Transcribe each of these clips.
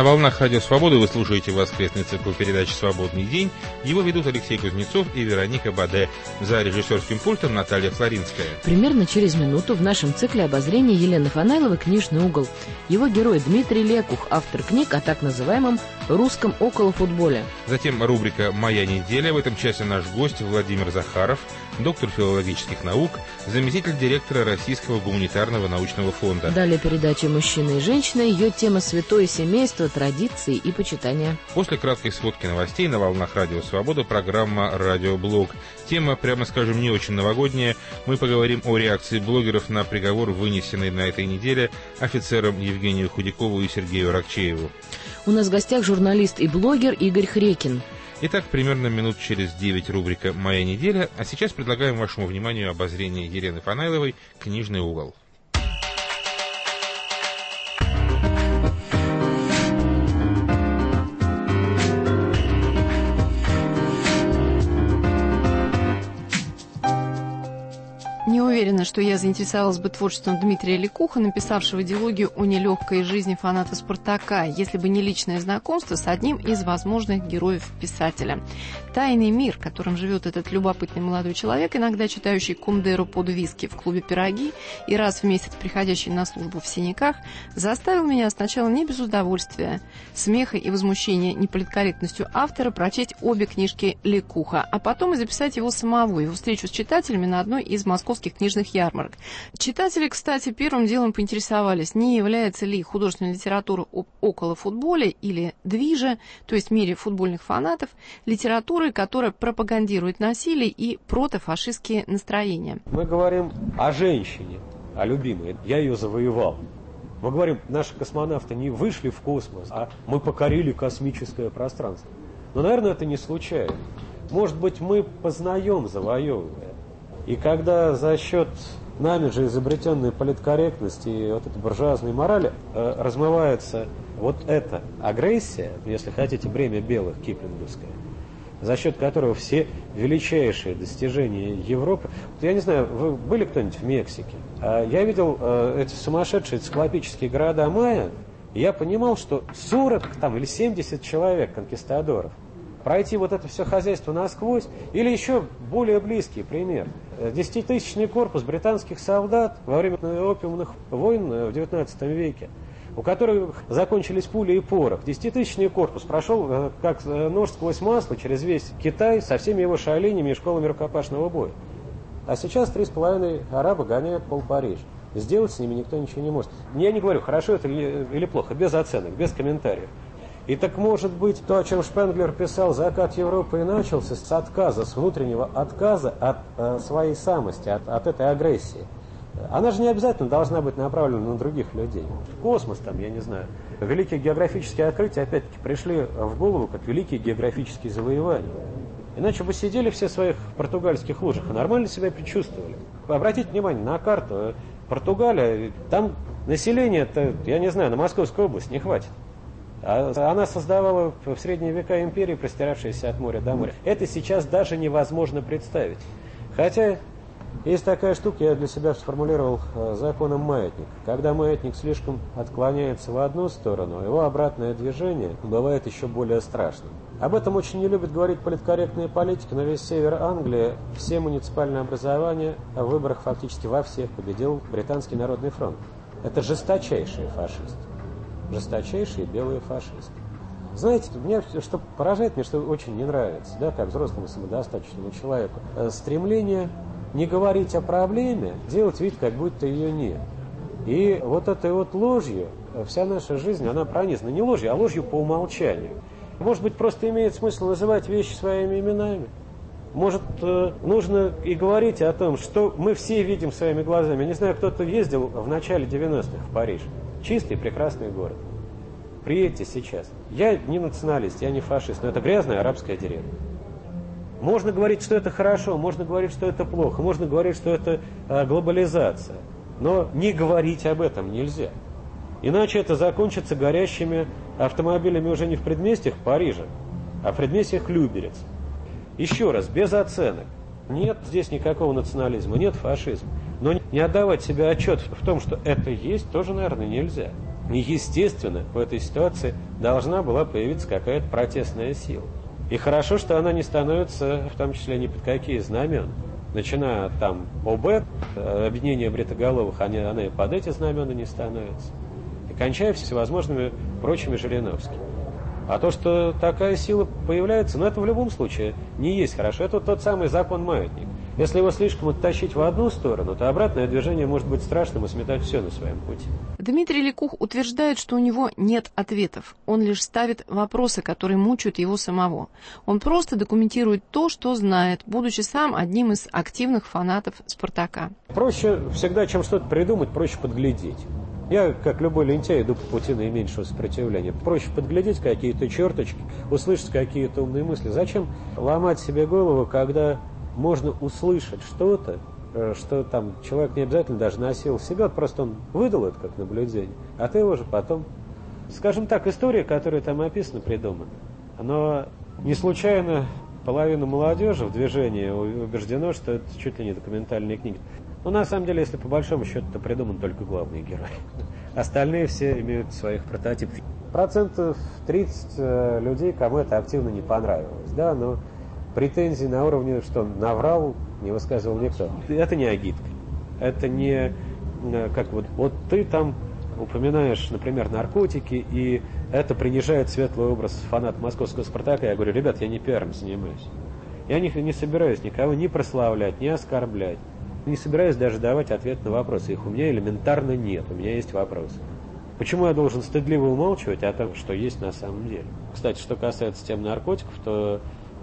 На волнах Радио Свободы вы слушаете воскресный цикл передачи «Свободный день». Его ведут Алексей Кузнецов и Вероника Баде. За режиссерским пультом Наталья Флоринская. Примерно через минуту в нашем цикле обозрения Елены Фанайловой «Книжный угол». Его герой Дмитрий Лекух, автор книг о так называемом русском околофутболе. Затем рубрика «Моя неделя». В этом часе наш гость Владимир Захаров, доктор филологических наук, заместитель директора Российского гуманитарного научного фонда. Далее передача «Мужчина и женщина». Ее тема «Святое семейство, традиции и почитания». После краткой сводки новостей на волнах Радио Свобода программа «Радиоблог». Тема, прямо скажем, не очень новогодняя. Мы поговорим о реакции блогеров на приговор, вынесенный на этой неделе офицерам Евгению Худякову и Сергею Ракчееву. У нас в гостях журналист и блогер Игорь Хрекин. Итак, примерно минут через 9 рубрика «Моя неделя», а сейчас предлагаем вашему вниманию обозрение Елены Фанайловой «Книжный угол». Не уверена, что я заинтересовалась бы творчеством Дмитрия Лекуха, написавшего диалогию о нелегкой жизни фаната «Спартака», если бы не личное знакомство с одним из возможных героев писателя. Тайный мир, которым живет этот любопытный молодой человек, иногда читающий Кундеру под виски в клубе «Пироги» и раз в месяц приходящий на службу в синяках, заставил меня сначала не без удовольствия, смеха и возмущения неполиткорректностью автора прочесть обе книжки Лекуха, а потом и записать его самого, его встречу с читателями на одной из московских книжных ярмарок. Читатели, кстати, первым делом поинтересовались, не является ли художественная литература об околофутболе или движе, то есть мире футбольных фанатов, литературой, которая пропагандирует насилие и протофашистские настроения. Мы говорим о женщине, о любимой. Я ее завоевал. Мы говорим, наши космонавты не вышли в космос, а мы покорили космическое пространство. Но, наверное, это не случайно. Может быть, мы познаем, завоевывая. И когда за счет нами же изобретенной политкорректности и вот этой буржуазной морали размывается вот эта агрессия, если хотите, бремя белых киплинговское, за счет которого все величайшие достижения Европы... Я не знаю, вы были кто-нибудь в Мексике? Я видел эти сумасшедшие циклопические города майя, и я понимал, что 40 там, или 70 человек, конкистадоров, пройти вот это все хозяйство насквозь, или еще более близкий пример. 10-тысячный корпус британских солдат во время опиумных войн в XIX веке, у которых закончились пули и порох. 10-тысячный корпус прошел как нож сквозь масло через весь Китай со всеми его шаолянями и школами рукопашного боя. А сейчас 3,5 араба гоняют пол-Парижа. Сделать с ними никто ничего не может. Я не говорю, хорошо это или плохо, без оценок, без комментариев. И так может быть, то, о чем Шпенглер писал, закат Европы и начался с отказа, с внутреннего отказа от своей самости, от этой агрессии. Она же не обязательно должна быть направлена на других людей. Космос там, я не знаю. Великие географические открытия, опять-таки, пришли в голову как великие географические завоевания. Иначе бы сидели все в своих португальских лужах и нормально себя предчувствовали. Обратите внимание на карту. Португалия, там население-то, я не знаю, на Московскую область не хватит. Она создавала в средние века империи, простиравшиеся от моря до моря. Это сейчас даже невозможно представить. Хотя есть такая штука, я для себя сформулировал законом маятника. Когда маятник слишком отклоняется в одну сторону, его обратное движение бывает еще более страшным. Об этом очень не любят говорить политкорректные политики, но весь север Англии, все муниципальные образования в выборах фактически во всех победил Британский народный фронт. Это жесточайшие фашисты. Жесточайшие белые фашисты. Знаете, меня что поражает, мне что очень не нравится, да, как взрослому самодостаточному человеку, стремление не говорить о проблеме, делать вид, как будто ее нет. И вот этой вот ложью вся наша жизнь, она пронизана не ложью, а ложью по умолчанию. Может быть, просто имеет смысл называть вещи своими именами? Может, нужно и говорить о том, что мы все видим своими глазами. Я не знаю, кто-то ездил в начале 90-х в Париж. Чистый, прекрасный город. Приедьте сейчас. Я не националист, я не фашист, но это грязная арабская деревня. Можно говорить, что это хорошо, можно говорить, что это плохо, можно говорить, что это глобализация. Но не говорить об этом нельзя. Иначе это закончится горящими автомобилями уже не в предместьях Парижа, а в предместьях Люберец. Еще раз, без оценок. Нет здесь никакого национализма, нет фашизма. Но не отдавать себе отчет в том, что это есть, тоже, наверное, нельзя. И, естественно, в этой ситуации должна была появиться какая-то протестная сила. И хорошо, что она не становится, в том числе, ни под какие знамена. Начиная от там ОБ, объединения бритоголовых, она и под эти знамена не становится. И кончая всевозможными прочими Жириновскими. А то, что такая сила появляется, ну это в любом случае не есть хорошо. Это тот самый закон маятника. Если его слишком оттащить в одну сторону, то обратное движение может быть страшным и сметать все на своем пути. Дмитрий Лекух утверждает, что у него нет ответов. Он лишь ставит вопросы, которые мучают его самого. Он просто документирует то, что знает, будучи сам одним из активных фанатов «Спартака». Проще всегда, чем что-то придумать, проще подглядеть. Я, как любой лентяй, иду по пути наименьшего сопротивления. Проще подглядеть какие-то черточки, услышать какие-то умные мысли. Зачем ломать себе голову, когда можно услышать что-то, что там человек не обязательно даже носил в себе, просто он выдал это как наблюдение, а ты его же потом... Скажем так, история, которая там описана, придумана, она не случайно половина молодежи в движении убеждено, что это чуть ли не документальные книги. Но на самом деле, если по большому счету, то придуман только главный герой. Остальные все имеют своих прототипов. 30% людей, кому это активно не понравилось, да, но претензии на уровне, что он наврал, не высказывал никто. Это не агитка. Это не как вот ты там упоминаешь, например, наркотики, и это принижает светлый образ фаната московского «Спартака». Я говорю, ребят, я не пиаром занимаюсь. Я не собираюсь никого ни прославлять, ни оскорблять. Не собираюсь даже давать ответ на вопросы. Их у меня элементарно нет. У меня есть вопросы. Почему я должен стыдливо умалчивать о том, что есть на самом деле? Кстати, что касается тем наркотиков, то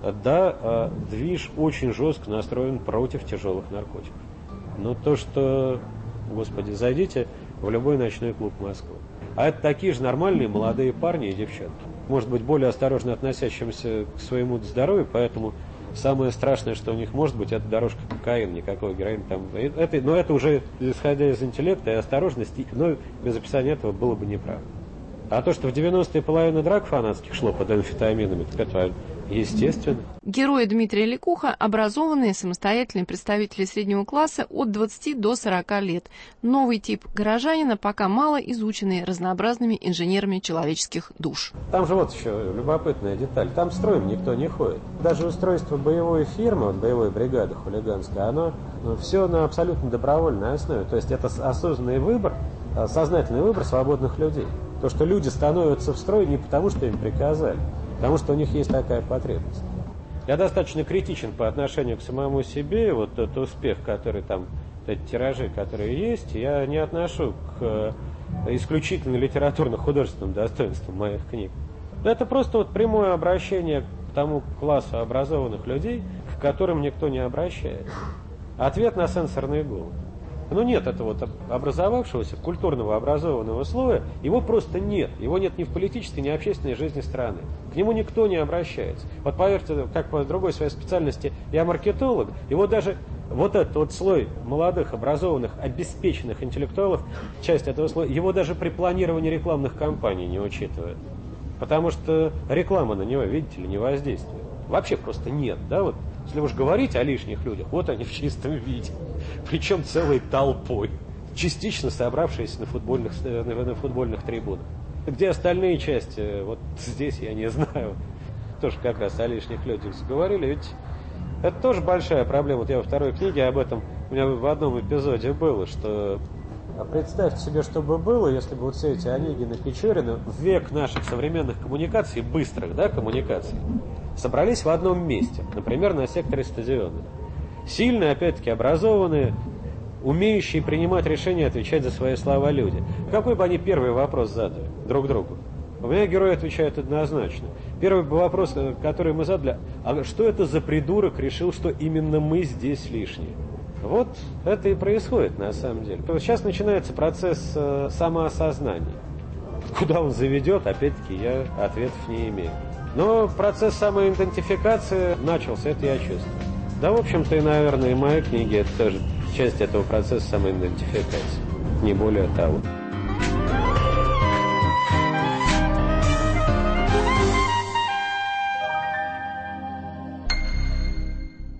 да, движ очень жестко настроен против тяжелых наркотиков. Но то, что, господи, зайдите в любой ночной клуб Москвы. А это такие же нормальные молодые парни и девчонки. Может быть, более осторожно относящимся к своему здоровью, поэтому самое страшное, что у них может быть, это дорожка кокаина, никакого героина там. Но это уже исходя из интеллекта и осторожности, но без описания этого было бы неправда. А то, что в 90-е половина драк фанатских шло под амфетаминами, так это естественно. Герои Дмитрия Лекуха – образованные, самостоятельные представители среднего класса от 20 до 40 лет. Новый тип горожанина, пока мало изученный разнообразными инженерами человеческих душ. Там же вот еще любопытная деталь. Там строем никто не ходит. Даже устройство боевой фирмы, боевой бригады хулиганской, оно все на абсолютно добровольной основе. То есть это осознанный выбор, сознательный выбор свободных людей. То, что люди становятся в строй не потому, что им приказали, потому что у них есть такая потребность. Я достаточно критичен по отношению к самому себе. Вот тот успех, который там, эти тиражи, которые есть, я не отношу к исключительно литературно-художественным достоинствам моих книг. Это просто вот прямое обращение к тому классу образованных людей, к которым никто не обращается. Ответ на сенсорный голод. Ну нет этого вот образовавшегося культурного образованного слоя, его просто нет. Его нет ни в политической, ни в общественной жизни страны. К нему никто не обращается. Вот поверьте, как по другой своей специальности я маркетолог, его даже вот этот вот слой молодых, образованных, обеспеченных интеллектуалов, часть этого слоя, его даже при планировании рекламных кампаний не учитывают. Потому что реклама на него, видите ли, не воздействует. Вообще просто нет, да, вот. Если уж говорить о лишних людях, вот они в чистом виде. Причем целой толпой, частично собравшиеся на футбольных трибунах. Где остальные части, вот здесь я не знаю. Тоже как раз о лишних людях заговорили, ведь это тоже большая проблема. Вот я во второй книге об этом, у меня в одном эпизоде было, что... А представьте себе, что бы было, если бы вот все эти Онегины, Печорины в век наших современных коммуникаций, быстрых, да, коммуникаций, собрались в одном месте, например, на секторе стадиона. Сильные, опять-таки, образованные, умеющие принимать решения, отвечать за свои слова люди. Какой бы они первый вопрос задали друг другу? У меня герои отвечают однозначно. Первый вопрос, который мы задали, а что это за придурок решил, что именно мы здесь лишние? Вот это и происходит на самом деле. Сейчас начинается процесс самоосознания. Куда он заведет, опять-таки, я ответов не имею. Но процесс самоидентификации начался, это я чувствую. Да, в общем-то, и, наверное, и мои книги – это тоже часть этого процесса самоидентификации. Не более того.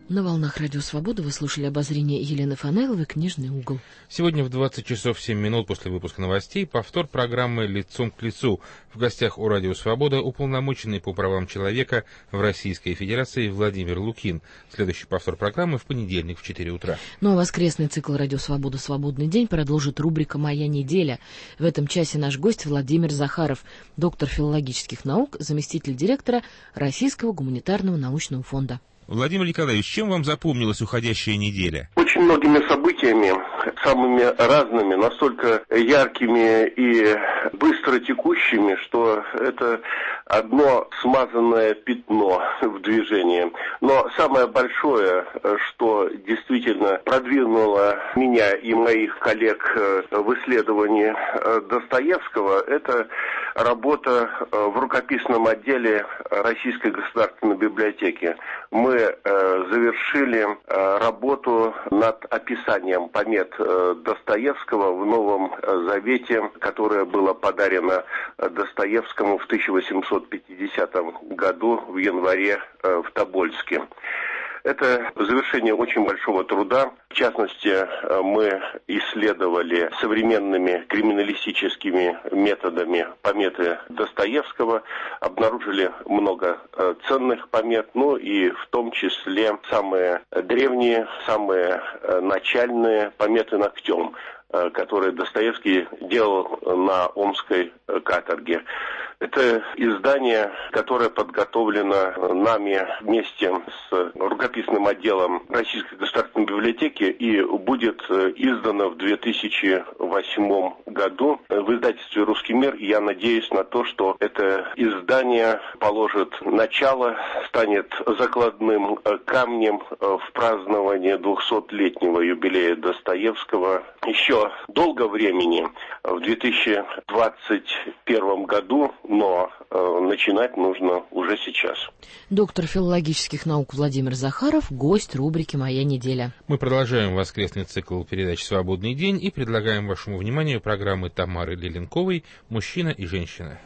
На волнах Радио Свобода вы слушали обозрение Елены Фанайловой «Книжный угол». Сегодня в 20 часов 7 минут после выпуска новостей повтор программы «Лицом к лицу». В гостях у Радио Свобода уполномоченный по правам человека в Российской Федерации Владимир Лукин. Следующий повтор программы в понедельник в 4 утра. Ну а воскресный цикл «Радио Свобода. Свободный день» продолжит рубрика «Моя неделя». В этом часе наш гость Владимир Захаров, доктор филологических наук, заместитель директора Российского гуманитарного научного фонда. Владимир Николаевич, чем вам запомнилась уходящая неделя? Очень многими событиями, самыми разными, настолько яркими и быстро текущими, что это одно смазанное пятно в движении. Но самое большое, что действительно продвинуло меня и моих коллег в исследовании Достоевского, это работа в рукописном отделе Российской государственной библиотеки. Мы завершили работу над описанием помет Достоевского в Новом Завете, которое было подарено Достоевскому в 1850 году в январе в Тобольске. Это завершение очень большого труда. В частности, мы исследовали современными криминалистическими методами пометы Достоевского, обнаружили много ценных помет, ну и в том числе самые древние, самые начальные пометы ногтем, которые Достоевский делал на Омской каторге. Это издание, которое подготовлено нами вместе с рукописным отделом Российской государственной библиотеки и будет издано в 2008 году в издательстве «Русский мир». И я надеюсь на то, что это издание положит начало, станет закладным камнем в праздновании 200-летнего юбилея Достоевского. Еще долго времени, в 2021 году, но начинать нужно уже сейчас. Доктор филологических наук Владимир Захаров, гость рубрики «Моя неделя». Мы продолжаем воскресный цикл передач «Свободный день» и предлагаем вашему вниманию программы Тамары Леленковой «Мужчина и женщина».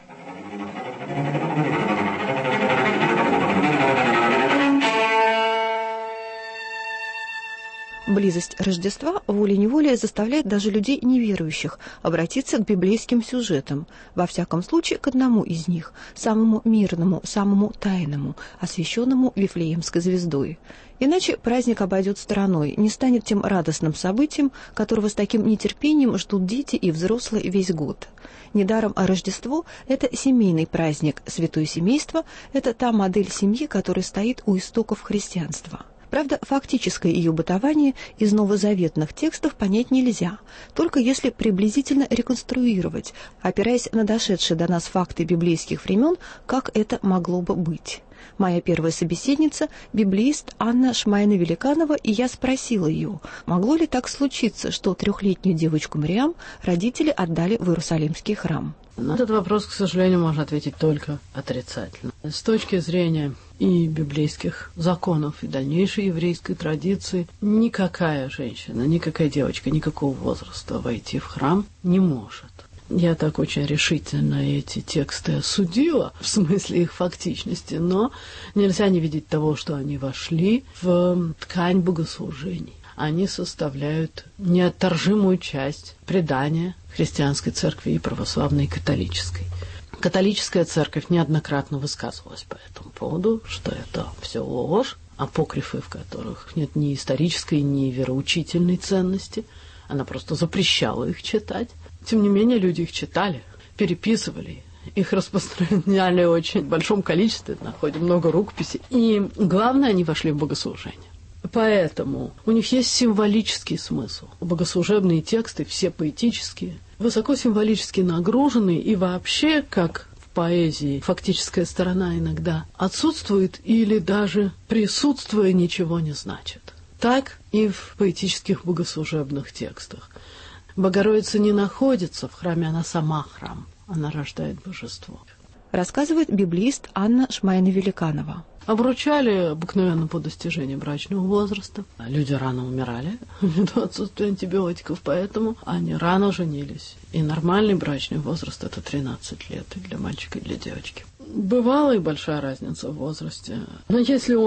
Близость Рождества волей-неволей заставляет даже людей неверующих обратиться к библейским сюжетам, во всяком случае к одному из них, самому мирному, самому тайному, освященному Вифлеемской звездой. Иначе праздник обойдет стороной, не станет тем радостным событием, которого с таким нетерпением ждут дети и взрослые весь год. Недаром Рождество – это семейный праздник, святое семейство – это та модель семьи, которая стоит у истоков христианства. Правда, фактическое ее бытование из новозаветных текстов понять нельзя, только если приблизительно реконструировать, опираясь на дошедшие до нас факты библейских времен, как это могло бы быть. Моя первая собеседница – библеист Анна Шмайна-Великанова, и я спросила ее, могло ли так случиться, что 3-летнюю девочку Мириам родители отдали в Иерусалимский храм. На этот вопрос, к сожалению, можно ответить только отрицательно. С точки зрения и библейских законов, и дальнейшей еврейской традиции, никакая женщина, никакая девочка, никакого возраста войти в храм не может. Я так очень решительно эти тексты осудила, в смысле их фактичности, но нельзя не видеть того, что они вошли в ткань богослужений. Они составляют неотторжимую часть предания христианской церкви и православной, и католической. Католическая церковь неоднократно высказывалась по этому поводу, что это все ложь, апокрифы, в которых нет ни исторической, ни вероучительной ценности. Она просто запрещала их читать. Тем не менее, люди их читали, переписывали, их распространяли в очень большом количестве, находим много рукописей. И главное, они вошли в богослужение. Поэтому у них есть символический смысл. Богослужебные тексты, все поэтические, высоко символически нагружены, и вообще, как в поэзии, фактическая сторона иногда отсутствует или даже присутствуя ничего не значит. Так и в поэтических богослужебных текстах. Богородица не находится в храме, она сама храм, она рождает божество. Рассказывает библеист Анна Шмайна-Великанова. Обручали обыкновенно по достижении брачного возраста. Люди рано умирали ввиду отсутствия антибиотиков, поэтому они рано женились. И нормальный брачный возраст – это 13 лет и для мальчика, и для девочки. Бывала и большая разница в возрасте. Но если он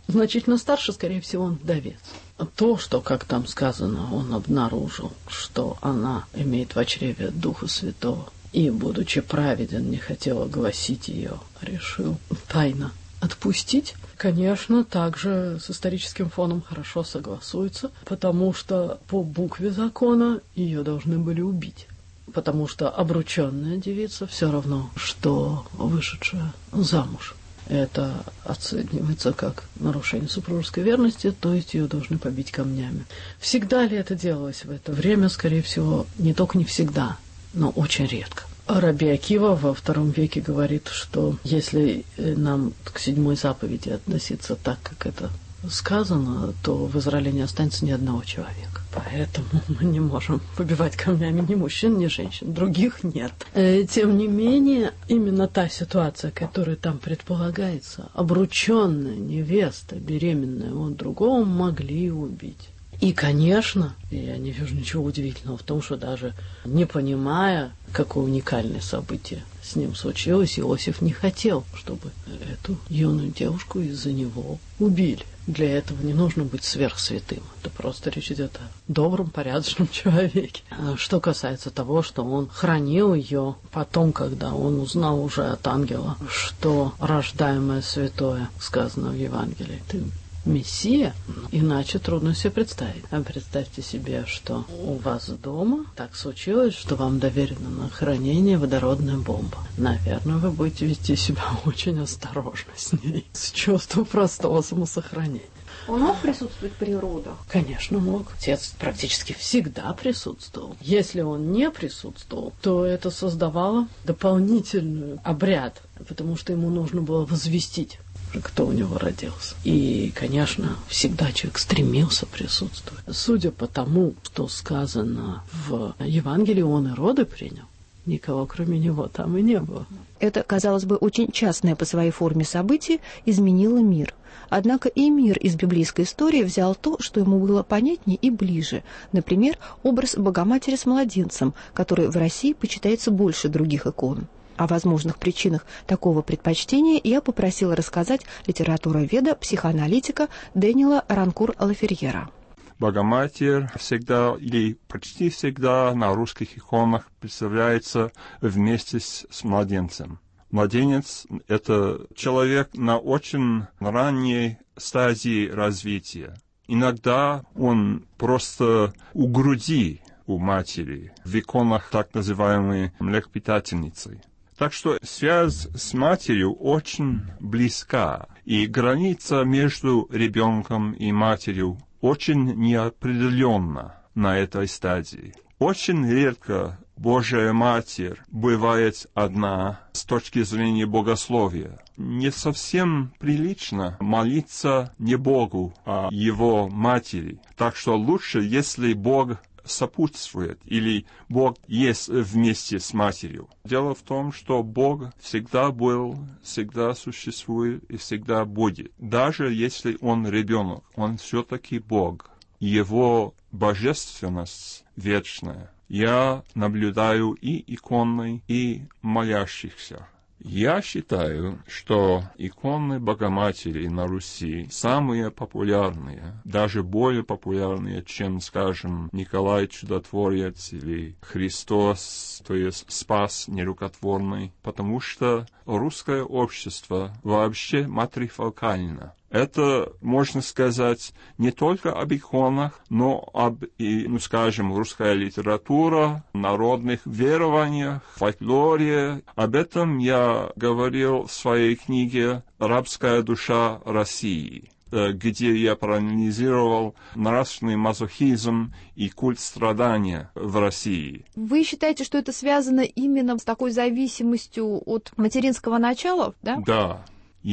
значительно старше, скорее всего, он вдовец. То, что, как там сказано, он обнаружил, что она имеет в чреве Духа Святого, и, будучи праведен, не хотел огласить ее, решил тайно отпустить, конечно, также с историческим фоном хорошо согласуется, потому что по букве закона ее должны были убить. Потому что обрученная девица все равно, что вышедшая замуж. Это оценивается как нарушение супружеской верности, то есть ее должны побить камнями. Всегда ли это делалось в это время? Скорее всего, не только не всегда, но очень редко. Раби Акива во II веке говорит, что если нам к 7 заповеди относиться так, как это сказано, то в Израиле не останется ни одного человека. Поэтому мы не можем побивать камнями ни мужчин, ни женщин. Других нет. Тем не менее, именно та ситуация, которая там предполагается, обрученная невеста, беременная от другого, могли убить. И, конечно, я не вижу ничего удивительного в том, что даже не понимая, какое уникальное событие с ним случилось, Иосиф не хотел, чтобы эту юную девушку из-за него убили. Для этого не нужно быть сверхсвятым. Это просто речь идет о добром, порядочном человеке. Что касается того, что он хранил ее потом, когда он узнал уже от ангела, что рождаемое святое сказано в Евангелии, ты Мессия, иначе трудно себе представить. А представьте себе, что у вас дома так случилось, что вам доверено на хранение водородная бомба. Наверное, вы будете вести себя очень осторожно с ней, с чувством простого самосохранения. Он мог присутствовать при родах? Конечно, мог. Отец практически всегда присутствовал. Если он не присутствовал, то это создавало дополнительный обряд, потому что ему нужно было возвестить, кто у него родился. И, конечно, всегда человек стремился присутствовать. Судя по тому, что сказано в Евангелии, он и роды принял. Никого, кроме него, там и не было. Это, казалось бы, очень частное по своей форме событие изменило мир. Однако и мир из библейской истории взял то, что ему было понятнее и ближе. Например, образ Богоматери с младенцем, который в России почитается больше других икон. О возможных причинах такого предпочтения я попросила рассказать литературоведа, психоаналитика Дэниела Ранкур-Лаферьера. Богоматерь всегда или почти всегда на русских иконах представляется вместе с младенцем. Младенец – это человек на очень ранней стадии развития. Иногда он просто у груди у матери, в иконах так называемой млекопитательницей. Так что связь с матерью очень близка, и граница между ребенком и матерью очень неопределенна на этой стадии. Очень редко Божья Матерь бывает одна с точки зрения богословия. Не совсем прилично молиться не Богу, а Его Матери. Так что лучше, если Бог сопутствует, или Бог есть вместе с Матерью. Дело в том, что Бог всегда был, всегда существует и всегда будет. Даже если Он ребенок, Он все-таки Бог. Его божественность вечная я наблюдаю и иконной, и молящихся. Я считаю, что иконы Богоматери на Руси самые популярные, даже более популярные, чем, скажем, Николай Чудотворец или Христос, то есть Спас нерукотворный, потому что русское общество вообще матрифокально. Это, можно сказать, не только об иконах, но об, скажем, русская литература, народных верованиях, фольклоре. Об этом я говорил в своей книге «Рабская душа России», где я проанализировал нравственный мазохизм и культ страдания в России. Вы считаете, что это связано именно с такой зависимостью от материнского начала, да? Да.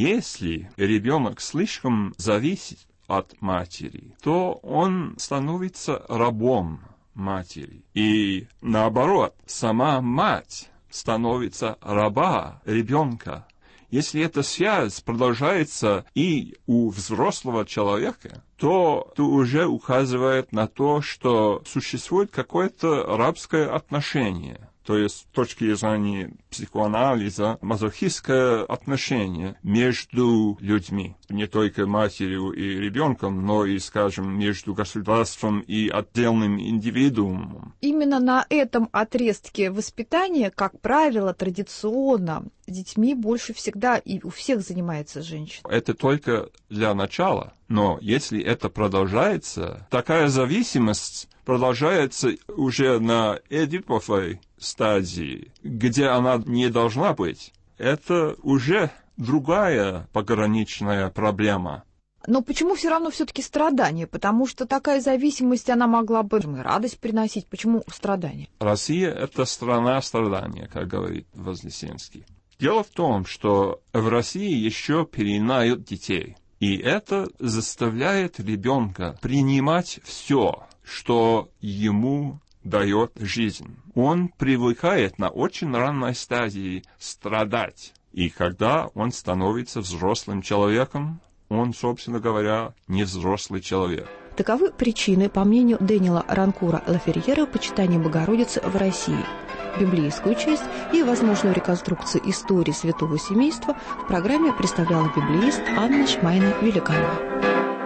Если ребенок слишком зависит от матери, то он становится рабом матери. И наоборот, сама мать становится раба ребенка. Если эта связь продолжается и у взрослого человека, то это уже указывает на то, что существует какое-то рабское отношение. То есть, с точки зрения психоанализа, мазохистское отношение между людьми, не только матерью и ребенком, но и, скажем, между государством и отдельным индивидуумом. Именно на этом отрезке воспитания, как правило, традиционно с детьми больше всегда и у всех занимается женщина. Это только для начала, но если это продолжается, такая зависимость продолжается уже на эдиповой стадии, где она не должна быть. Это уже другая пограничная проблема. Но почему все равно все-таки страдания? Потому что такая зависимость, она могла бы и радость приносить. Почему страдания? Россия — это страна страдания, как говорит Вознесенский. Дело в том, что в России еще пеленают детей. И это заставляет ребенка принимать все, что ему дает жизнь. Он привыкает на очень ранней стадии страдать. И когда он становится взрослым человеком, он, собственно говоря, не взрослый человек. Таковы причины, по мнению Дэниела Ранкура-Лаферьера, почитания Богородицы в России. Библейскую часть и возможную реконструкцию истории святого семейства в программе представляла библеист Анна Шмайна-Великанова.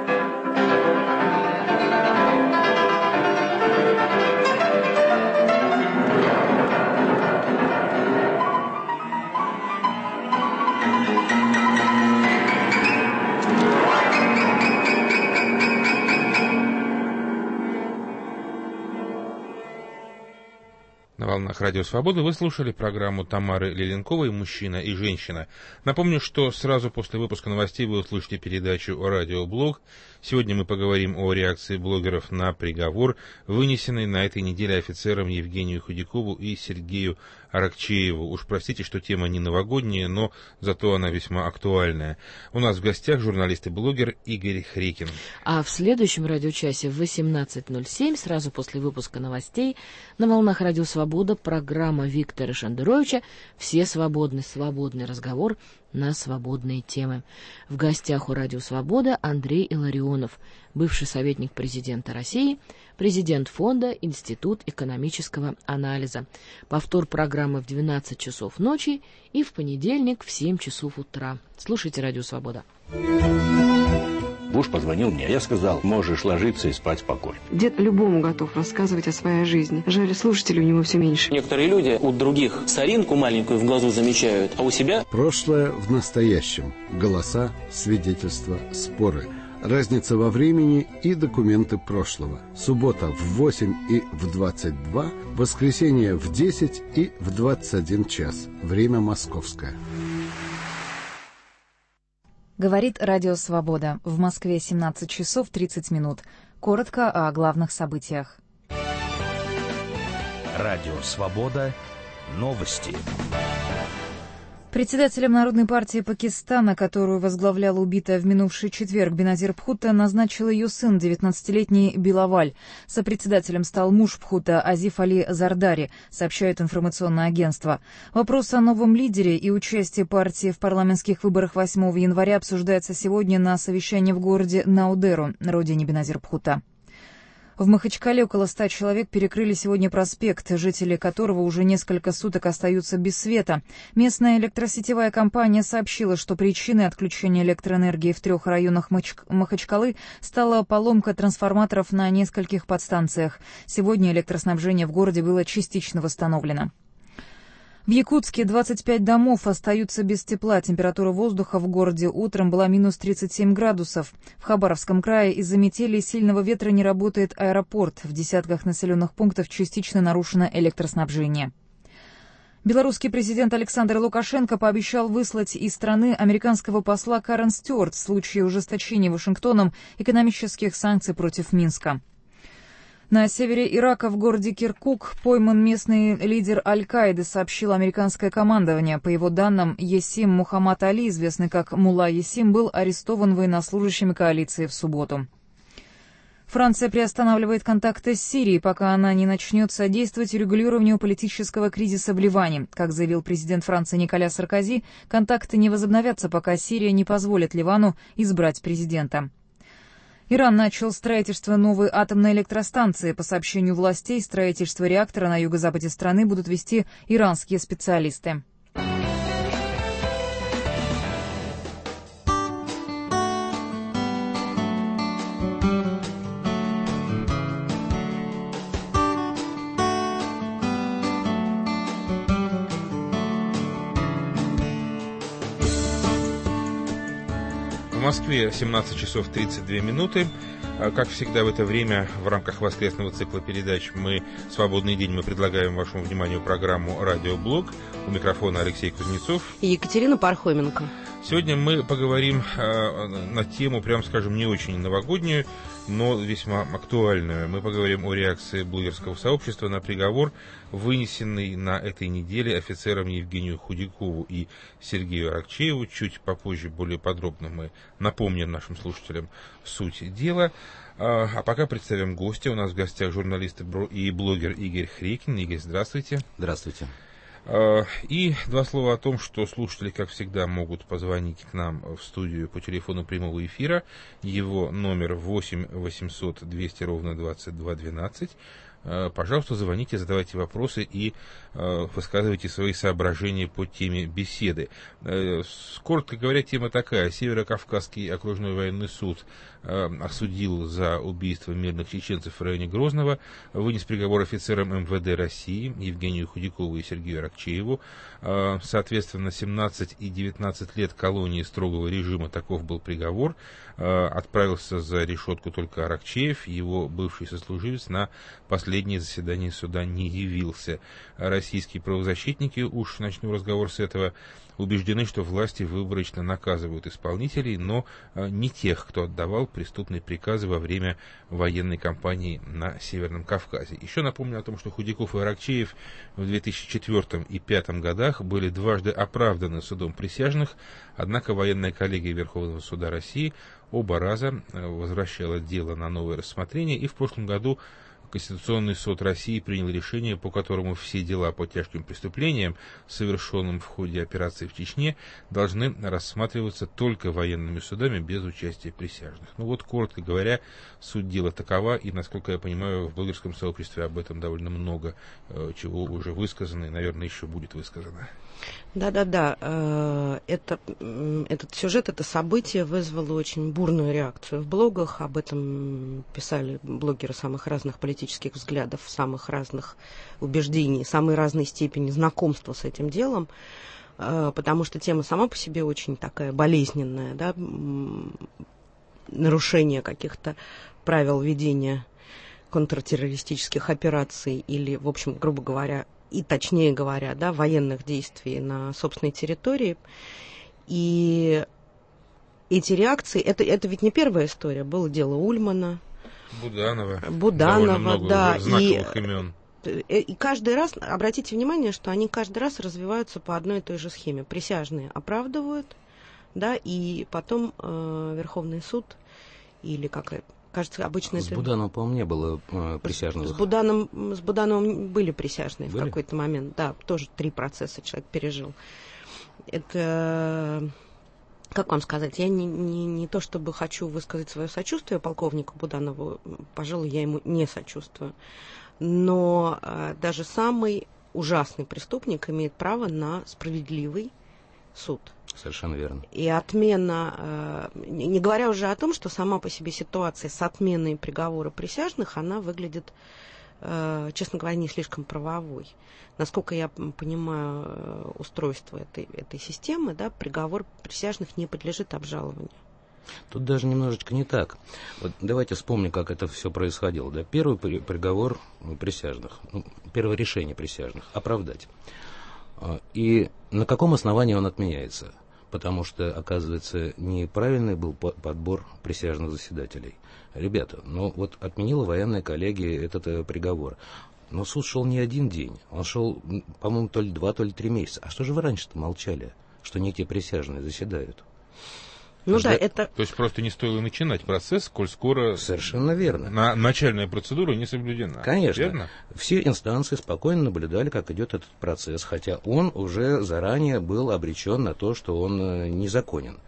На волнах Радио Свобода вы слушали программу Тамары Леленковой «Мужчина и женщина». Напомню, что сразу после выпуска новостей вы услышите передачу «Радиоблог». Сегодня мы поговорим о реакции блогеров на приговор, вынесенный на этой неделе офицерам Евгению Худякову и Сергею Аракчееву. Уж простите, что тема не новогодняя, но зато она весьма актуальная. У нас в гостях журналист и блогер Игорь Хрекин. А в следующем радиочасе в 18:07, сразу после выпуска новостей, на волнах Радио Свобода программа Виктора Шендеровича «Все свободны. Свободный разговор на свободные темы». В гостях у Радио Свобода Андрей Илларионов, бывший советник президента России, президент фонда Институт экономического анализа. Повтор программы в 12 часов ночи и в понедельник в 7 часов утра. Слушайте Радио Свобода. Буш позвонил мне, я сказал, можешь ложиться и спать спокойно. Дед любому готов рассказывать о своей жизни. Жаль, слушателей у него все меньше. Некоторые люди у других соринку маленькую в глазу замечают, а у себя... Прошлое в настоящем. Голоса, свидетельства, споры. Разница во времени и документы прошлого. Суббота в 8 и в 22, воскресенье в 10 и в 21 час. Время московское. Говорит Радио Свобода. В Москве 17 часов 30 минут. Коротко о главных событиях. Радио Свобода. Новости. Председателем Народной партии Пакистана, которую возглавляла убитая в минувший четверг Беназир Бхутто, назначил ее сын, 19-летний Билаваль. Сопредседателем стал муж Бхутто Азиф Али Зардари, сообщает информационное агентство. Вопрос о новом лидере и участии партии в парламентских выборах 8 января обсуждается сегодня на совещании в городе Наудеру, родине Беназир Бхутто. В Махачкале около 100 человек перекрыли сегодня проспект, жители которого уже несколько суток остаются без света. Местная электросетевая компания сообщила, что причиной отключения электроэнергии в 3 районах Махачкалы стала поломка трансформаторов на нескольких подстанциях. Сегодня электроснабжение в городе было частично восстановлено. В Якутске 25 домов остаются без тепла. Температура воздуха в городе утром была минус 37 градусов. В Хабаровском крае из-за метели и сильного ветра не работает аэропорт. В десятках населенных пунктов частично нарушено электроснабжение. Белорусский президент Александр Лукашенко пообещал выслать из страны американского посла Карен Стюарт в случае ужесточения Вашингтоном экономических санкций против Минска. На севере Ирака в городе Киркук пойман местный лидер Аль-Каиды, сообщило американское командование. По его данным, Ясим Мухаммад Али, известный как Мулла Ясим, был арестован военнослужащими коалиции в субботу. Франция приостанавливает контакты с Сирией, пока она не начнет содействовать урегулированию политического кризиса в Ливане. Как заявил президент Франции Николя Саркози, контакты не возобновятся, пока Сирия не позволит Ливану избрать президента. Иран начал строительство новой атомной электростанции. По сообщению властей, строительство реактора на юго-западе страны будут вести иранские специалисты. В Москве 17 часов 32 минуты. Как всегда в это время в рамках воскресного цикла передач «Свободный день» мы предлагаем вашему вниманию программу «Радиоблог». У микрофона Алексей Кузнецов и Екатерина Пархоменко. Сегодня мы поговорим на тему, прям скажем, не очень новогоднюю, но весьма актуальную. Мы поговорим о реакции блогерского сообщества на приговор, вынесенный на этой неделе офицерам Евгению Худякову и Сергею Аракчееву. Чуть попозже, более подробно мы напомним нашим слушателям суть дела. А пока представим гостя. У нас в гостях журналист и блогер Игорь Хрекин. Игорь, здравствуйте. Здравствуйте. И два слова о том, что слушатели, как всегда, могут позвонить к нам в студию по телефону прямого эфира. Его номер 8 800 200 ровно 22 12. Пожалуйста, звоните, задавайте вопросы и высказывайте свои соображения по теме беседы. Коротко говоря, тема такая. Северо-Кавказский окружной военный суд осудил за убийство мирных чеченцев в районе Грозного, вынес приговор офицерам МВД России Евгению Худякову и Сергею Аракчееву. Соответственно, 17 и 19 лет колонии строгого режима, таков был приговор. Отправился за решетку только Аракчеев, его бывший сослуживец на последнее заседание суда не явился. Российские правозащитники, уж начну разговор с этого, убеждены, что власти выборочно наказывают исполнителей, но не тех, кто отдавал преступные приказы во время военной кампании на Северном Кавказе. Еще напомню о том, что Худяков и Аракчеев в 2004 и 2005 годах были дважды оправданы судом присяжных, однако военная коллегия Верховного суда России оба раза возвращала дело на новое рассмотрение, и в прошлом году Конституционный суд России принял решение, по которому все дела по тяжким преступлениям, совершенным в ходе операции в Чечне, должны рассматриваться только военными судами без участия присяжных. Ну вот, коротко говоря, суть дела такова, и, насколько я понимаю, в блогерском сообществе об этом довольно много чего уже высказано, и, наверное, еще будет высказано. Да. Этот сюжет, это событие вызвало очень бурную реакцию в блогах. Об этом писали блогеры самых разных политических взглядов, самых разных убеждений, самой разной степени знакомства с этим делом, потому что тема сама по себе очень такая болезненная, да, нарушение каких-то правил ведения контртеррористических операций или, в общем, грубо говоря, и точнее говоря, да, военных действий на собственной территории. И эти реакции, это ведь не первая история, было дело Ульмана, Буданова, да, знаковых имен. И каждый раз, обратите внимание, что они каждый раз развиваются по одной и той же схеме. Присяжные оправдывают, да, и потом Верховный суд, или как кажется, обычно с Будановым, по-моему, не было присяжных. С Будановым были присяжные в какой-то момент. Да, тоже 3 процесса человек пережил. Это, как вам сказать, я не то чтобы хочу высказать свое сочувствие полковнику Буданову, пожалуй, я ему не сочувствую. Но даже самый ужасный преступник имеет право на справедливый суд. Совершенно верно. И отмена, не говоря уже о том, что сама по себе ситуация с отменой приговора присяжных, она выглядит, честно говоря, не слишком правовой. Насколько я понимаю устройство этой системы, да, приговор присяжных не подлежит обжалованию. Тут даже немножечко не так. Вот давайте вспомним, как это все происходило. Да? Первый приговор присяжных, первое решение присяжных – оправдать. И на каком основании он отменяется? Потому что, оказывается, неправильный был подбор присяжных заседателей. Ребята, вот отменила военная коллегия этот приговор. Но суд шел не один день. Он шел, по-моему, то ли 2, то ли 3 месяца. А что же вы раньше-то молчали, что не те присяжные заседают? То есть просто не стоило начинать процесс, коль скоро совершенно верно. Начальная процедура не соблюдена. Конечно. Верно? Все инстанции спокойно наблюдали, как идет этот процесс, хотя он уже заранее был обречен на то, что он незаконен.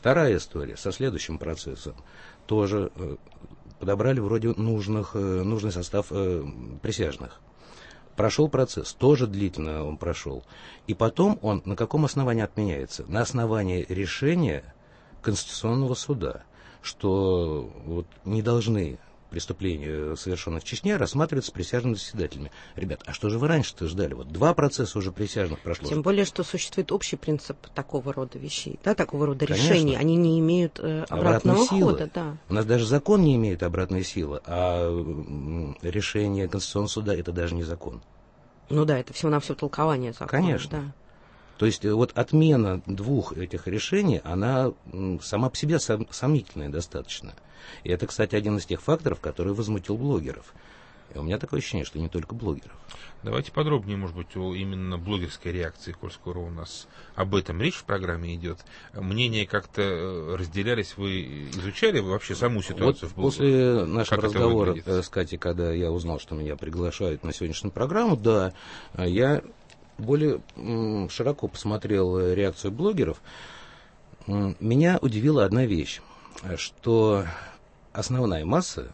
Вторая история со следующим процессом. Тоже подобрали вроде нужный состав присяжных. Прошел процесс, тоже длительно он прошел. И потом он на каком основании отменяется? На основании решения Конституционного суда, что вот не должны преступления, совершенных в Чечне, рассматриваться присяжными заседателями. Ребят, а что же вы раньше-то ждали? Вот 2 процесса уже присяжных прошло. Тем более, что существует общий принцип такого рода вещей, да, такого рода решений. Они не имеют обратного хода. Да. У нас даже закон не имеет обратной силы, а решение Конституционного суда — это даже не закон. Ну да, это всего-навсего толкование закона. Конечно. Да. То есть вот отмена 2 этих решений, она сама по себе сомнительная достаточно. И это, кстати, один из тех факторов, который возмутил блогеров. И у меня такое ощущение, что не только блогеров. Давайте подробнее, может быть, о именно блогерской реакции, коль скоро у нас об этом речь в программе идет. Мнения как-то разделялись, вы изучали вообще саму ситуацию вот в блогах? После нашего разговора с Катей, когда я узнал, что меня приглашают на сегодняшнюю программу, да, я более широко посмотрел реакцию блогеров. Меня удивила одна вещь, что основная масса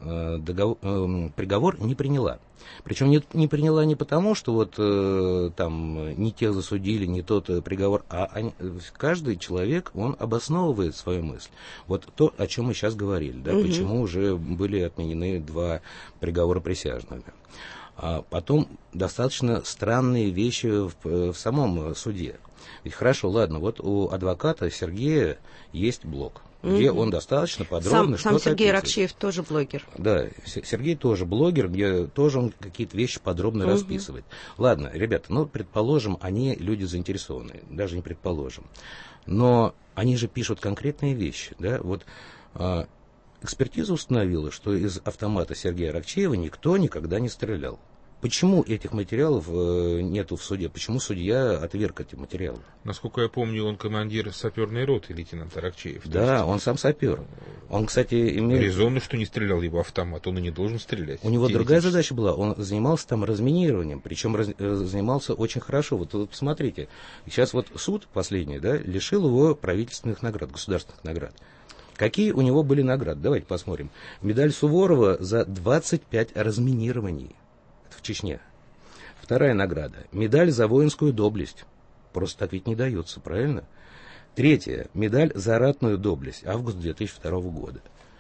приговор не приняла. Причем не приняла не потому, что вот там не тех засудили, не тот приговор, а каждый человек, он обосновывает свою мысль. Вот то, о чем мы сейчас говорили, да, почему уже были отменены 2 приговора присяжными. А потом достаточно странные вещи в самом суде. Ведь хорошо, ладно, вот у адвоката Сергея есть блог, где он достаточно подробно сам что-то Сергей описывает. Ракчеев тоже блогер. Да, Сергей тоже блогер, где тоже он какие-то вещи подробно расписывает. Ладно, ребята, ну, предположим, они люди заинтересованные, даже не предположим. Но они же пишут конкретные вещи, да, вот... Экспертиза установила, что из автомата Сергея Ракчеева никто никогда не стрелял. Почему этих материалов нету в суде? Почему судья отверг эти материалы? Насколько я помню, он командир саперной роты, лейтенант Ракчеев. Да, он сам сапер. Он, кстати, имеет... Резонно, что не стрелял его автомат, он и не должен стрелять. У него другая задача была, он занимался там разминированием, причем занимался очень хорошо. Вот посмотрите, сейчас вот суд последний, да, лишил его правительственных наград, государственных наград. Какие у него были награды? Давайте посмотрим. Медаль Суворова за 25 разминирований в Чечне. Вторая награда. Медаль за воинскую доблесть. Просто так ведь не дается, правильно? Третья. Медаль за ратную доблесть. Август 2002 года.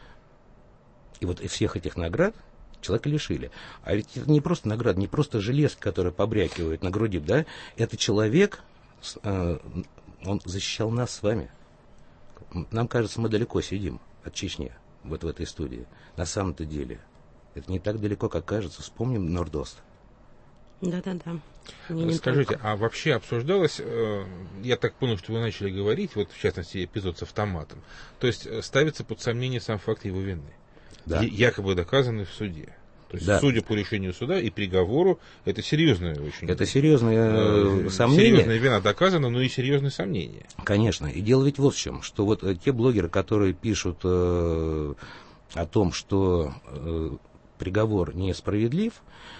И вот всех этих наград человека лишили. А ведь это не просто награда, не просто железки, которые побрякивают на груди, да? Это человек, он защищал нас с вами. Нам кажется, мы далеко сидим от Чечни, вот в этой студии. На самом-то деле, это не так далеко, как кажется. Вспомним Нордост. Да-да-да. Скажите, а вообще обсуждалось, я так понял, что вы начали говорить, вот в частности эпизод с автоматом, то есть ставится под сомнение сам факт его вины, да. Якобы доказанный в суде. То есть, да. Судя по решению суда и приговору, это серьезное очень. Это серьезное сомнение. Серьезная вина доказана, но и серьезные сомнения. Конечно. И дело ведь вот в чем, что вот те блогеры, которые пишут о том, что приговор несправедлив,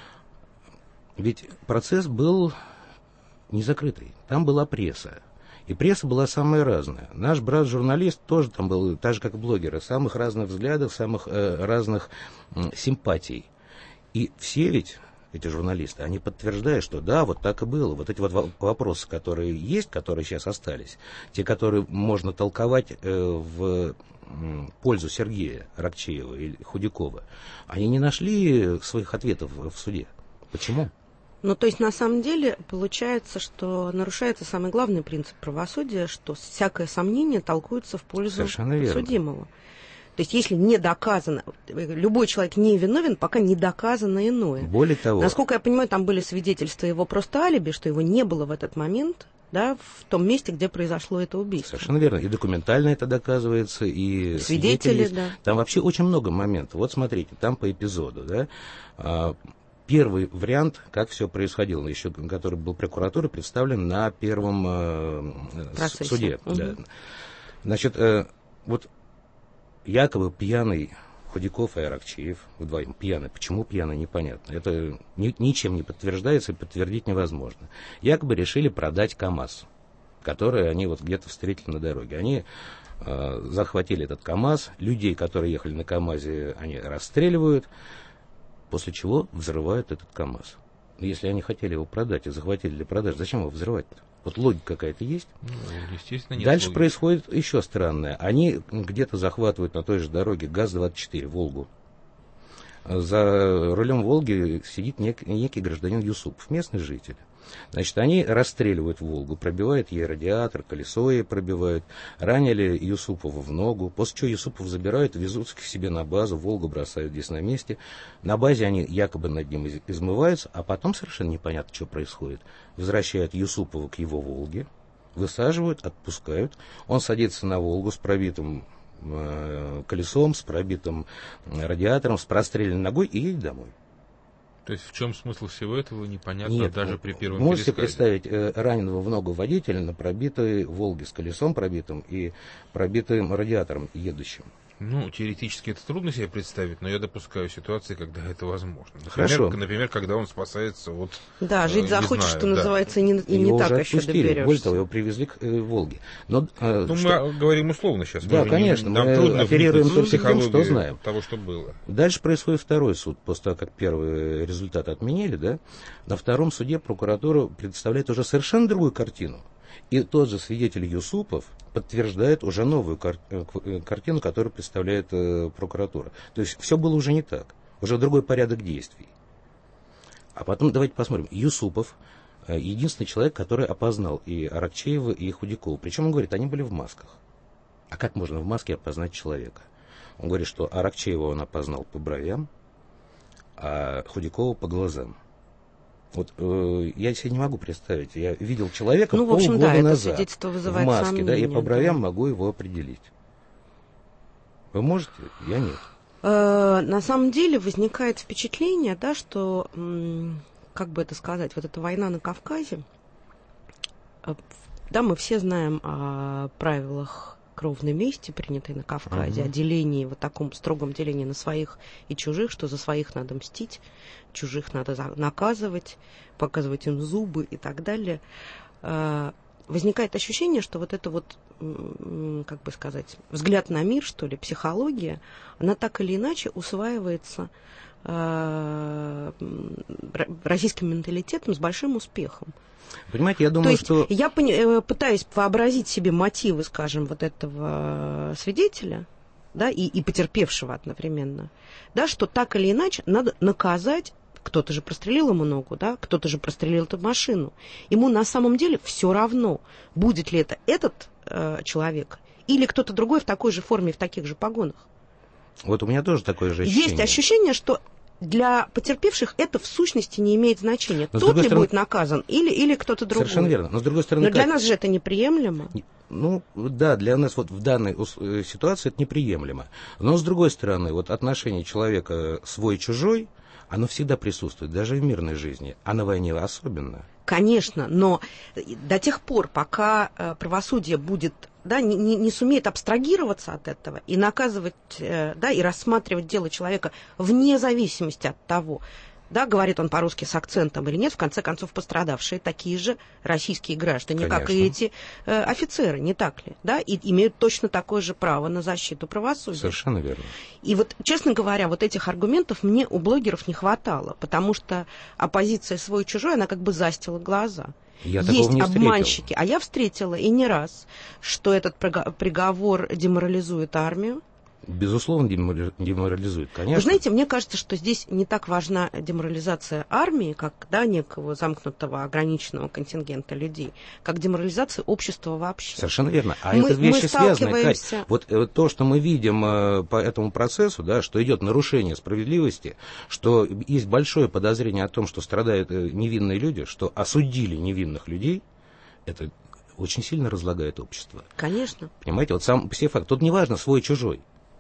ведь процесс был не закрытый. Там была пресса. И пресса была самая разная. Наш брат-журналист тоже там был, так же как и блогеры, самых разных взглядов, самых разных симпатий. И все ведь, эти журналисты, они подтверждают, что да, вот так и было. Вот эти вот вопросы, которые есть, которые сейчас остались, те, которые можно толковать в пользу Сергея Ракчеева или Худякова, они не нашли своих ответов в суде. Почему? Ну, то есть, на самом деле, получается, что нарушается самый главный принцип правосудия, что всякое сомнение толкуется в пользу судимого. То есть, если не доказано, любой человек не виновен, пока не доказано иное. Более того... Насколько я понимаю, там были свидетельства его просто алиби, что его не было в этот момент, да, в том месте, где произошло это убийство. Совершенно верно. И документально это доказывается, и свидетели, да. Там вообще очень много моментов. Вот смотрите, там по эпизоду, да, первый вариант, как все происходило, еще, который был прокуратурой представлен на первом суде. Угу. Да. Значит, вот якобы пьяный Худяков и Аракчеев, вдвоем пьяный. Почему пьяный, непонятно. Это ничем не подтверждается и подтвердить невозможно. Якобы решили продать КАМАЗ. которые они вот где-то встретили на дороге. Они захватили этот КАМАЗ, людей, которые ехали на КАМАЗе, они расстреливают, после чего взрывают этот КАМАЗ. Если они хотели его продать и захватили для продажи, зачем его взрывать-то? Вот логика какая-то есть. Естественно, нет. Дальше логики. происходит еще странное. Они где-то захватывают на той же дороге ГАЗ-24, Волгу. За рулем Волги сидит некий гражданин Юсупов, местный житель. Значит, они расстреливают Волгу, пробивают ей радиатор, колесо ей пробивают, ранили Юсупова в ногу, после чего Юсупов забирают, везут к себе на базу, Волгу бросают здесь на месте. На базе они якобы над ним измываются, а потом совершенно непонятно, что происходит. Возвращают Юсупова к его Волге, высаживают, отпускают. Он садится на Волгу с пробитым колесом, с пробитым радиатором, с простреленной ногой и едет домой. То есть в чем смысл всего этого, непонятно. Нет, даже при первом можете пересказе. представить раненого в ногу водителя на пробитой Волге с колесом пробитым и пробитым радиатором едущим? Ну, теоретически это трудно себе представить, но я допускаю ситуации, когда это возможно. Хорошо. Например, когда он спасается от... Да, жить захочешь, что называется, и не его так уже еще отпустили. доберешься. Более того, его привезли к Волге. Но, мы говорим условно сейчас. Да, конечно, нам мы трудно оперируем вникнуть в только тем, что психологию знаем. Того, что было. Дальше происходит второй суд. После того, как первый результат отменили, да, на втором суде прокуратура предоставляет уже совершенно другую картину. И тот же свидетель Юсупов подтверждает уже новую картину, которую представляет прокуратура. То есть все было уже не так. Уже другой порядок действий. А потом давайте посмотрим. Юсупов единственный человек, который опознал и Аракчеева, и Худякова. Причем он говорит, они были в масках. А как можно в маске опознать человека? Он говорит, что Аракчеева он опознал по бровям, а Худякова по глазам. Вот я себе не могу представить. Я видел человека полгода назад в маске, сомнения, да, и по бровям могу его определить. Вы можете? Я нет. На самом деле возникает впечатление, да, что, как бы это сказать, вот эта война на Кавказе, да, мы все знаем о правилах кровной мести, принятой на Кавказе, о делении, вот таком строгом делении на своих и чужих, что за своих надо мстить, чужих надо наказывать, показывать им зубы и так далее. Возникает ощущение, что вот это вот, как бы сказать, взгляд на мир, что ли, психология, она так или иначе усваивается российским менталитетом с большим успехом. Понимаете, я думаю, что... Я пытаюсь вообразить себе мотивы, скажем, вот этого свидетеля, да, и потерпевшего одновременно, да, что так или иначе надо наказать. Кто-то же прострелил ему ногу, да, кто-то же прострелил эту машину. Ему на самом деле все равно, будет ли это этот человек или кто-то другой в такой же форме, в таких же погонах. Вот у меня тоже такое же ощущение. Есть ощущение, что для потерпевших это в сущности не имеет значения. Тот ли будет наказан или кто-то другой. Совершенно верно. Но с другой стороны, для нас же это неприемлемо. Ну, да, для нас вот в данной ситуации это неприемлемо. Но с другой стороны, вот отношение человека свой-чужой, оно всегда присутствует, даже в мирной жизни, а на войне особенно. Конечно, но до тех пор, пока правосудие будет, да, не сумеет абстрагироваться от этого и наказывать, да, и рассматривать дело человека вне зависимости от того, да, говорит он по-русски с акцентом или нет, в конце концов пострадавшие такие же российские граждане, конечно, как и эти офицеры, не так ли, да, и имеют точно такое же право на защиту правосудия. Совершенно верно. И вот, честно говоря, вот этих аргументов мне у блогеров не хватало, потому что оппозиция свой-чужой, она как бы застила глаза. Есть обманщики, а я встретила и не раз, что этот приговор деморализует армию. Безусловно, деморализует, конечно. Вы знаете, мне кажется, что здесь не так важна деморализация армии, как, да, некого замкнутого, ограниченного контингента людей, как деморализация общества вообще. Совершенно верно. А это вещи связаны, Кать. Вот то, что мы видим по этому процессу, да, что идет нарушение справедливости, что есть большое подозрение о том, что страдают невинные люди, что осудили невинных людей, это очень сильно разлагает общество. Конечно. Понимаете, вот сам все факт. Тут не важно свой-чужой.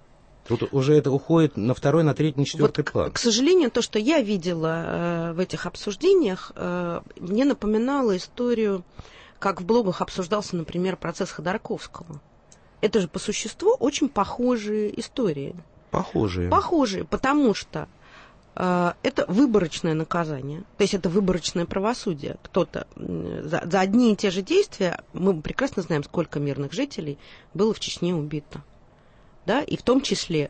Тут уже это уходит на второй, на третий, на четвертый план. К сожалению, то, что я видела в этих обсуждениях, мне напоминало историю, как в блогах обсуждался, например, процесс Ходорковского. Это же по существу очень похожие истории. Похожие. Похожие, потому что это выборочное наказание, то есть это выборочное правосудие. Кто-то за одни и те же действия, мы прекрасно знаем, сколько мирных жителей было в Чечне убито, да, и в том числе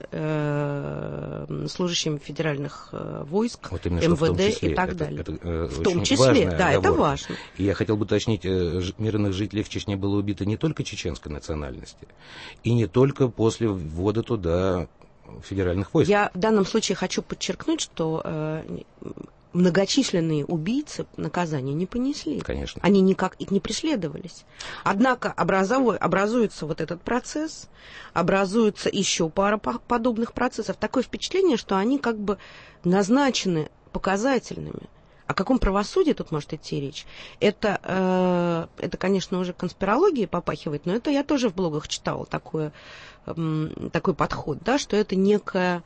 служащими федеральных войск, вот именно, МВД и так далее. В том числе, да, это важно. И я хотел бы уточнить, мирных жителей в Чечне было убито не только чеченской национальности, и не только после ввода туда федеральных войск. Я в данном случае хочу подчеркнуть, что многочисленные убийцы наказания не понесли. Конечно. Они никак и не преследовались. Однако образуется вот этот процесс, образуется еще пара подобных процессов. Такое впечатление, что они как бы назначены показательными. О каком правосудии тут может идти речь? Это, конечно, уже конспирологией попахивает, но это я тоже в блогах читала, такой подход, да, что это некая,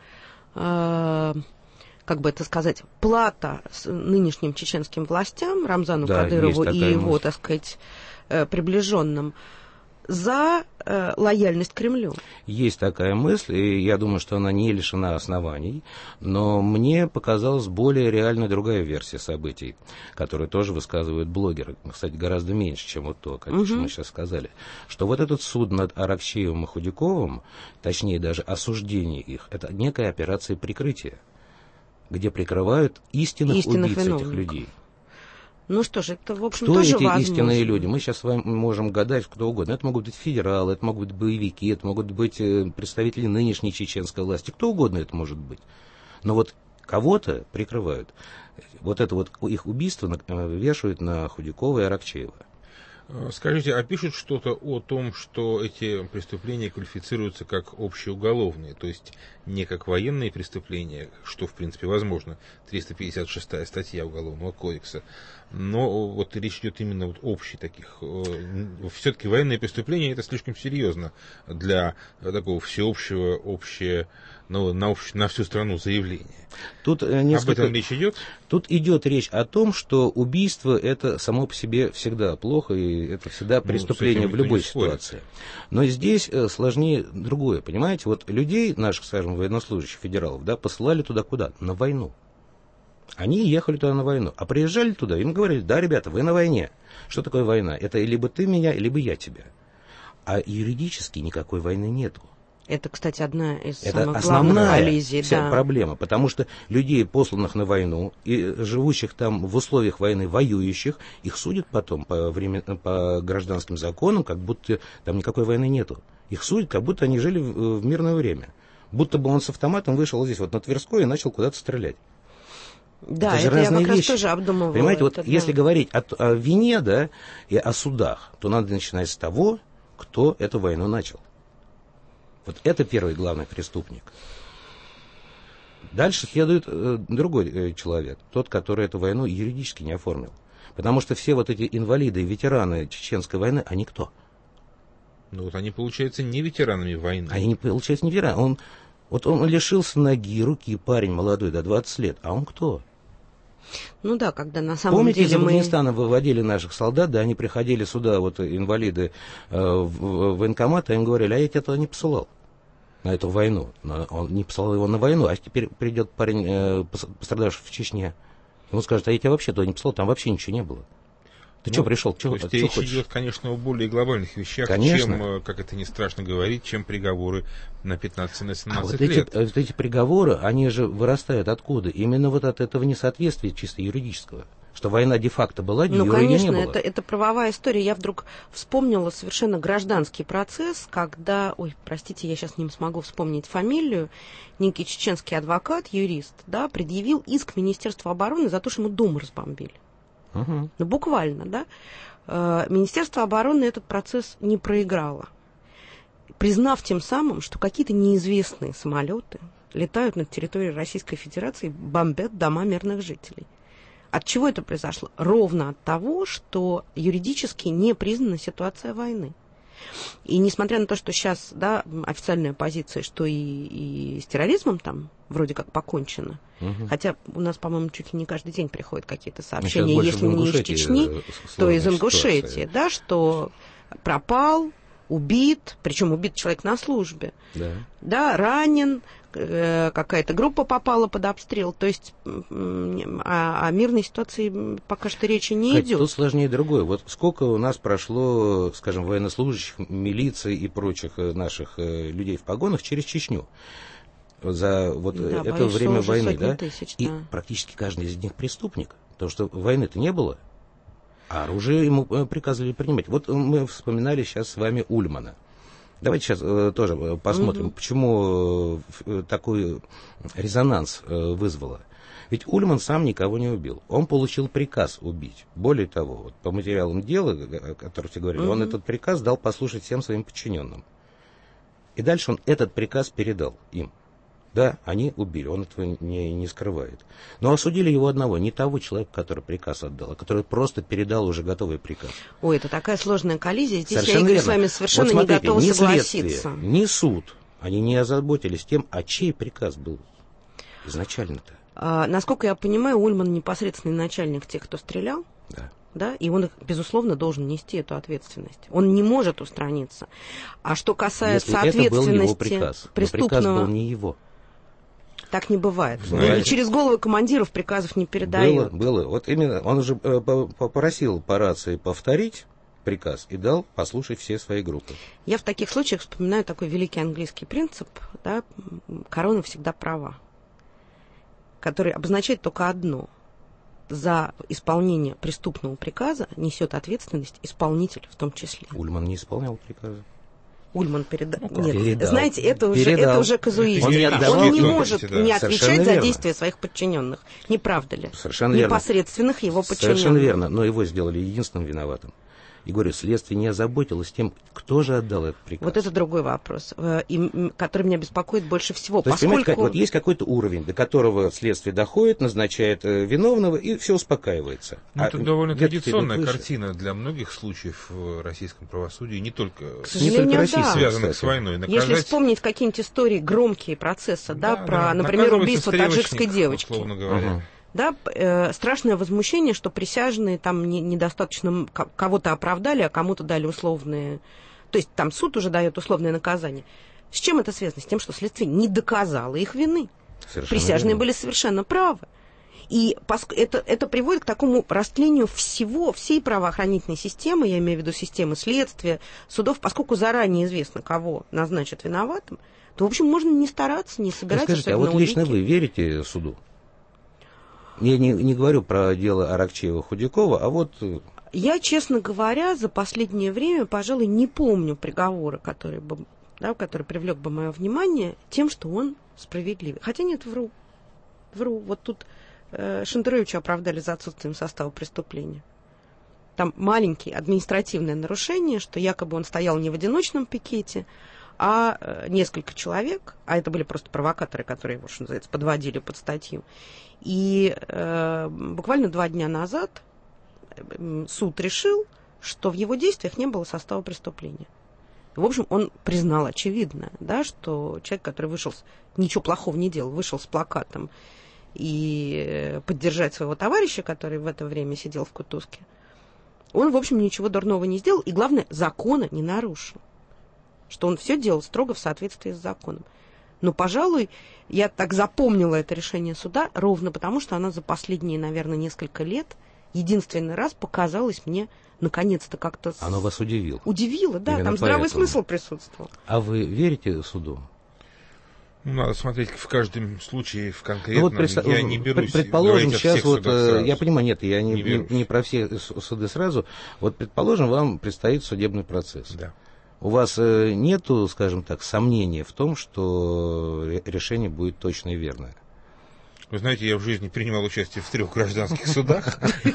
как бы это сказать, плата с нынешним чеченским властям, Рамзану Кадырову и его, так сказать, приближенным, за лояльность Кремлю. Есть такая мысль, и я думаю, что она не лишена оснований, но мне показалась более реальной другая версия событий, которую тоже высказывают блогеры, кстати, гораздо меньше, чем вот то, как мы сейчас сказали, что вот этот суд над Аракчеевым и Худяковым, точнее даже осуждение их, это некая операция прикрытия, где прикрывают истинных убийц этих людей. Ну что ж, это, в общем, кто тоже эти возможно. Истинные люди? Мы сейчас с вами можем гадать кто угодно. Это могут быть федералы, это могут быть боевики, это могут быть представители нынешней чеченской власти. Кто угодно это может быть. Но вот кого-то прикрывают. Вот это вот их убийство вешают на Худякова и Аракчеева. Скажите, а пишут что-то о том, что эти преступления квалифицируются как общеуголовные, то есть не как военные преступления, что, в принципе, возможно, 356-я статья Уголовного кодекса, но вот речь идет именно вот общей таких. Все-таки военные преступления это слишком серьезно для такого всеобщего, на всю страну заявления. Тут об этом речь идет? Тут идет речь о том, что убийство это само по себе всегда плохо, и это всегда преступление в любой ситуации. Но здесь сложнее другое, понимаете? Вот людей, наших, скажем, военнослужащих, федералов, да, посылали туда куда? На войну. Они ехали туда на войну, а приезжали туда, им говорили: да, ребята, вы на войне. Что такое война? Это либо ты меня, либо я тебя. А юридически никакой войны нету. Это, кстати, одна из самых главных коллизий. Вся проблема, потому что людей, посланных на войну, и живущих там в условиях войны, воюющих, их судят потом по гражданским законам, как будто там никакой войны нету. Их судят, как будто они жили в мирное время. Будто бы он с автоматом вышел здесь вот на Тверской и начал куда-то стрелять. Да, это я как раз тоже обдумывала. Понимаете, вот если говорить о вине, да, и о судах, то надо начинать с того, кто эту войну начал. Вот это первый главный преступник. Дальше следует другой человек, тот, который эту войну юридически не оформил. Потому что все вот эти инвалиды и ветераны Чеченской войны, они кто? Ну вот они, получается, не ветеранами войны. Они, получается, не ветераны. Он лишился ноги, руки, парень молодой, до 20 лет. А он кто? Ну да, когда на самом Помните, деле из Афганистана выводили наших солдат, да, они приходили сюда, вот инвалиды, в военкомат, а им говорили: а я тебя туда не посылал на эту войну. Он не посылал его на войну, а теперь придет парень, пострадавший в Чечне. Ему скажут: а я тебя вообще туда не посылал, там вообще ничего не было. Ты что пришел? То есть речь идет, конечно, о более глобальных вещах, чем, как это не страшно говорить, чем приговоры на 15-17 лет. Вот эти приговоры, они же вырастают откуда? Именно вот от этого несоответствия чисто юридического. Что война де-факто была, де юре не было. Конечно, это правовая история. Я вдруг вспомнила совершенно гражданский процесс, когда, простите, я сейчас не смогу вспомнить фамилию, некий чеченский адвокат, юрист, да, предъявил иск Министерству обороны за то, что ему дом разбомбили. Ну, буквально, да. Министерство обороны этот процесс не проиграло, признав тем самым, что какие-то неизвестные самолеты летают над территорией Российской Федерации, бомбят дома мирных жителей. От чего это произошло? Ровно от того, что юридически не признана ситуация войны. И несмотря на то, что сейчас, да, официальная позиция, что и с терроризмом там вроде как покончено, хотя у нас, по-моему, чуть ли не каждый день приходят какие-то сообщения, если не из Чечни, то из Ингушетии, да, что пропал убит, причем убит человек на службе, да, ранен, какая-то группа попала под обстрел. То есть о мирной ситуации пока что речи не Кать, идет. Тут сложнее другое. Вот сколько у нас прошло, скажем, военнослужащих, милиции и прочих наших людей в погонах через Чечню за вот это время войны, да? И практически каждый из них преступник, потому что войны-то не было, а оружие ему приказывали принимать. Вот мы вспоминали сейчас с вами Ульмана. Давайте сейчас тоже посмотрим, почему такой резонанс вызвало. Ведь Ульман сам никого не убил. Он получил приказ убить. Более того, вот по материалам дела, о которых я говорил, он этот приказ дал послушать всем своим подчиненным. И дальше он этот приказ передал им. Да, они убили, он этого не скрывает. Но осудили его одного, не того человека, который приказ отдал, а который просто передал уже готовый приказ. Ой, это такая сложная коллизия. Здесь совершенно я, Игорь, верно. с вами совершенно вот смотрите, не готова ни согласиться. Следствие, ни суд, они не озаботились тем, а чей приказ был изначально-то. Насколько я понимаю, Ульман непосредственный начальник тех, кто стрелял. Да, и он, безусловно, должен нести эту ответственность. Он не может устраниться. А что касается если это был его приказ, преступного... приказ был не его. Так не бывает. Знаете, и через головы командиров приказов не передают. Было. Вот именно он уже попросил по рации повторить приказ и дал послушать все свои группы. Я в таких случаях вспоминаю такой великий английский принцип, да, корона всегда права, который обозначает только одно. За исполнение преступного приказа несет ответственность исполнитель в том числе. Ульман не исполнял приказа. Ульман передал. Нет, передал. Знаете, это уже казуистика. Он не может не отвечать за действия своих подчиненных. Не правда ли? Совершенно верно. Непосредственных его подчиненных. Совершенно верно. Но его сделали единственным виноватым. И говорю, следствие не озаботилось тем, кто же отдал этот приказ. Вот это другой вопрос, который меня беспокоит больше всего. То есть, понимаете, вот есть какой-то уровень, до которого следствие доходит, назначает виновного, и все успокаивается. Это довольно традиционная картина для многих случаев в российском правосудии, не только, к сожалению, связанных с войной. Если вспомнить какие-нибудь истории, громкие процессы, про, например, убийство таджикской девочки. Условно говоря. Да, страшное возмущение, что присяжные там недостаточно кого-то оправдали, а кому-то дали условные... То есть там суд уже дает условное наказание. С чем это связано? С тем, что следствие не доказало их вины. Присяжные были совершенно правы. И это приводит к такому растлению всей правоохранительной системы, я имею в виду системы следствия, судов, поскольку заранее известно, кого назначат виноватым, то, в общем, можно не стараться, не собирать скажите, особенно а вот лично вы верите суду? Я не говорю про дело Аракчеева-Худякова, а вот... Я, честно говоря, за последнее время, пожалуй, не помню приговора, который привлек бы мое внимание тем, что он справедливый. Хотя нет, вру. Вот тут Шендеровича оправдали за отсутствием состава преступления. Там маленькие административные нарушения, что якобы он стоял не в одиночном пикете, а несколько человек, а это были просто провокаторы, которые его, что называется, подводили под статью. И буквально 2 дня назад суд решил, что в его действиях не было состава преступления. В общем, он признал очевидное, да, что человек, который вышел, ничего плохого не делал, вышел с плакатом и поддержать своего товарища, который в это время сидел в кутузке, он, в общем, ничего дурного не сделал, и, главное, закона не нарушил. Что он все делал строго в соответствии с законом. Но, пожалуй, я так запомнила это решение суда ровно потому, что она за последние, наверное, несколько лет единственный раз показалась мне, наконец-то, как-то... Оно вас удивило? Удивило, да, там здравый смысл присутствовал. А вы верите суду? Надо смотреть в каждом случае в конкретном. Я не берусь предположим, сейчас вот, я понимаю, нет, я не про все суды сразу. Вот, предположим, вам предстоит судебный процесс. Да. У вас нету, скажем так, сомнения в том, что решение будет точно и верное? Вы знаете, я в жизни принимал участие в 3 гражданских судах,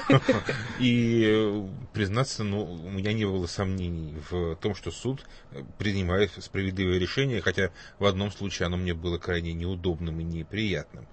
и, признаться, у меня не было сомнений в том, что суд принимает справедливое решение, хотя в одном случае оно мне было крайне неудобным и неприятным.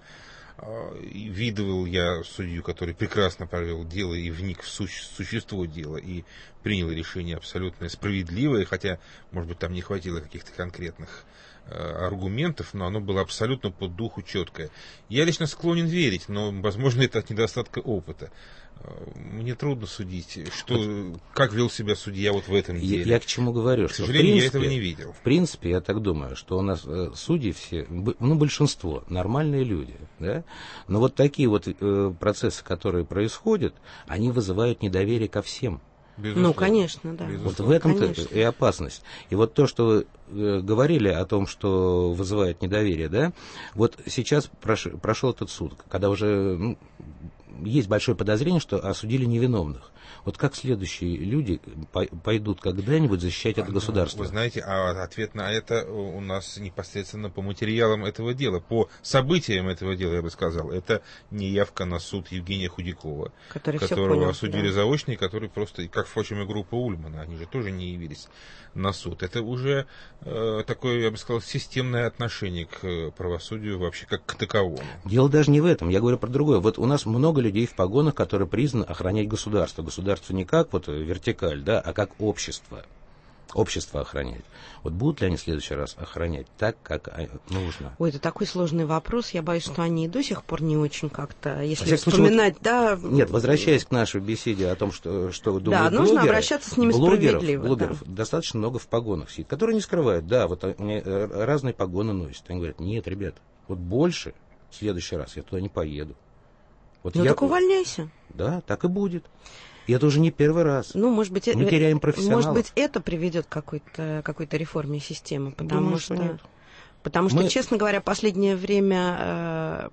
Видывал я судью, который прекрасно провел дело и вник в существо дела, и приняло решение абсолютно справедливое, хотя, может быть, там не хватило каких-то конкретных аргументов, но оно было абсолютно по духу четкое. Я лично склонен верить, но, возможно, это от недостатка опыта. Мне трудно судить, как вел себя судья вот в этом деле. Я к чему говорю? К сожалению, я этого не видел. В принципе, я так думаю, что у нас судьи все, большинство, нормальные люди. Да? Но вот такие вот процессы, которые происходят, они вызывают недоверие ко всем. Безусловно. Ну, конечно, да. Вот в этом-то и опасность. И вот то, что вы говорили о том, что вызывает недоверие, да, вот сейчас прошел этот суд, когда уже есть большое подозрение, что осудили невиновных. Вот как следующие люди пойдут когда-нибудь защищать это государство? Вы знаете, ответ на это у нас непосредственно по материалам этого дела, по событиям этого дела, я бы сказал. Это неявка на суд Евгения Худякова, которого осудили заочно, и который просто, как, впрочем, и группа Ульмана, они же тоже не явились на суд. Это уже такое, я бы сказал, системное отношение к правосудию вообще как к таковому. Дело даже не в этом, я говорю про другое. Вот у нас много людей в погонах, которые призваны охранять государство. Государство не как вот вертикаль, да, а как общество. Общество охранять. Вот будут ли они в следующий раз охранять так, как нужно? Ой, это такой сложный вопрос. Я боюсь, что они и до сих пор не очень как-то, если вспоминать, да... Нет, возвращаясь к нашей беседе о том, что думают блогеры... Да, нужно обращаться с ними справедливо. Блогеров достаточно много в погонах сидит, которые не скрывают. Да, вот они разные погоны носят. Они говорят, нет, ребят, вот больше в следующий раз я туда не поеду. Вот так увольняйся. Да, так и будет. И это уже не первый раз. Ну, может быть, мы теряем профессионалов. Может быть, это приведет к какой-то реформе системы, потому что, честно говоря, последнее время,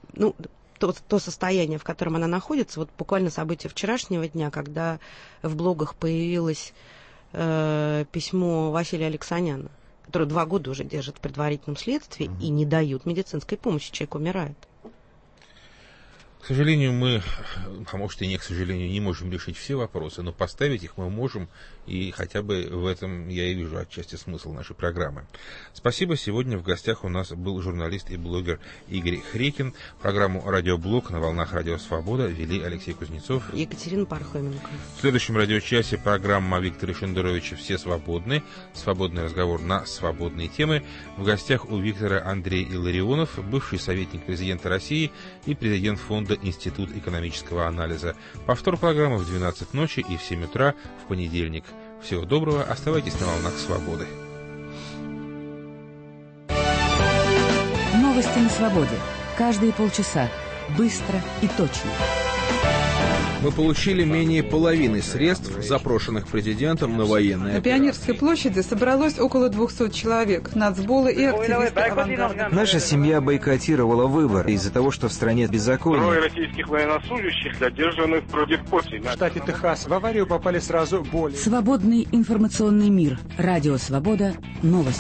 то состояние, в котором она находится, вот буквально события вчерашнего дня, когда в блогах появилось письмо Василия Алексаняна, который 2 года уже держит в предварительном следствии и не дают медицинской помощи, человек умирает. К сожалению, мы, а может и не к сожалению, не можем решить все вопросы, но поставить их мы можем, и хотя бы в этом я и вижу отчасти смысл нашей программы. Спасибо. Сегодня в гостях у нас был журналист и блогер Игорь Хрекин. Программу «Радиоблог» на волнах «Радио Свобода» вели Алексей Кузнецов, Екатерина Пархоменко. В следующем радиочасе программа Виктора Шендеровича «Все свободны». Свободный разговор на свободные темы. В гостях у Виктора Андрей Илларионов, бывший советник президента России и президент фонда Институт экономического анализа. Повтор программы в 12 ночи и в 7 утра в понедельник. Всего доброго, оставайтесь на волнах свободы. Новости на свободе. Каждые полчаса. Быстро и точно. Мы получили менее половины средств, запрошенных президентом на военные операции. На Пионерской площади собралось около 200 человек, нацболы и активисты авангарда. Наша семья бойкотировала выборы из-за того, что в стране беззаконие. Трое российских военнослужащих задержаны в продиспоте. В штате Техас в аварию попали сразу более. Свободный информационный мир. Радио Свобода. Новости.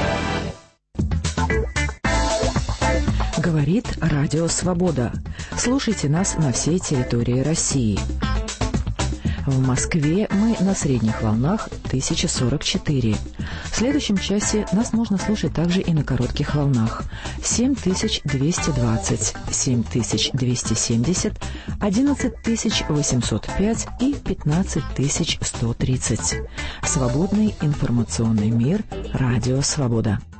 Говорит Радио Свобода. Слушайте нас на всей территории России. В Москве мы на средних волнах 1044. В следующем часе нас можно слушать также и на коротких волнах 7220, 7270, 11805 и 15130. Свободный информационный мир. Радио Свобода.